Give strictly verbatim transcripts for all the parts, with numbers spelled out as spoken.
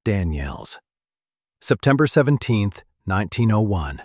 Daniels. September seventeenth, nineteen oh one.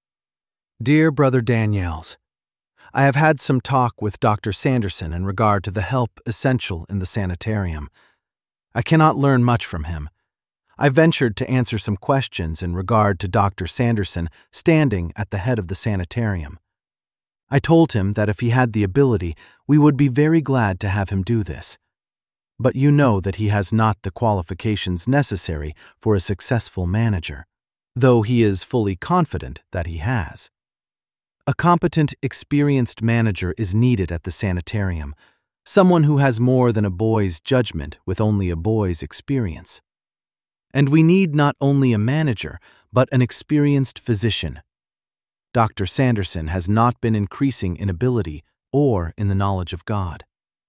Dear Brother Daniels, I have had some talk with Doctor Sanderson in regard to the help essential in the sanitarium. I cannot learn much from him. I ventured to answer some questions in regard to Doctor Sanderson standing at the head of the sanitarium. I told him that if he had the ability, we would be very glad to have him do this. But you know that he has not the qualifications necessary for a successful manager, though he is fully confident that he has. A competent, experienced manager is needed at the sanitarium, someone who has more than a boy's judgment with only a boy's experience. And we need not only a manager, but an experienced physician. Doctor Sanderson has not been increasing in ability or in the knowledge of God.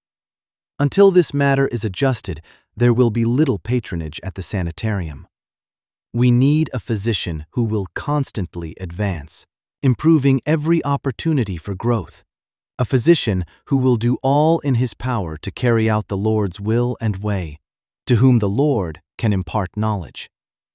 Until this matter is adjusted, there will be little patronage at the sanitarium. We need a physician who will constantly advance, improving every opportunity for growth, a physician who will do all in his power to carry out the Lord's will and way, to whom the Lord can impart knowledge.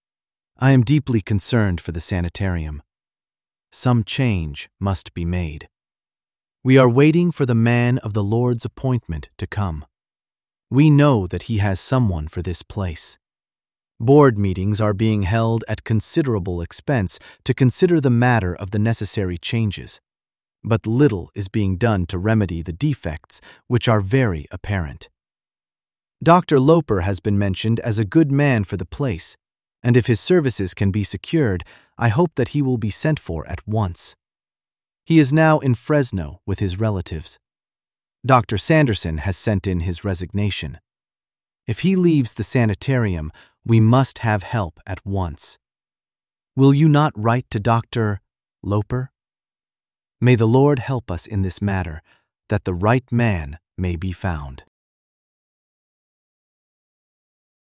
I am deeply concerned for the sanitarium. Some change must be made. We are waiting for the man of the Lord's appointment to come. We know that he has someone for this place. Board meetings are being held at considerable expense to consider the matter of the necessary changes, but little is being done to remedy the defects which are very apparent. Doctor Loper has been mentioned as a good man for the place, and if his services can be secured, I hope that he will be sent for at once. He is now in Fresno with his relatives. Doctor Sanderson has sent in his resignation. If he leaves the sanitarium, we must have help at once. Will you not write to Doctor Loper? May the Lord help us in this matter, that the right man may be found.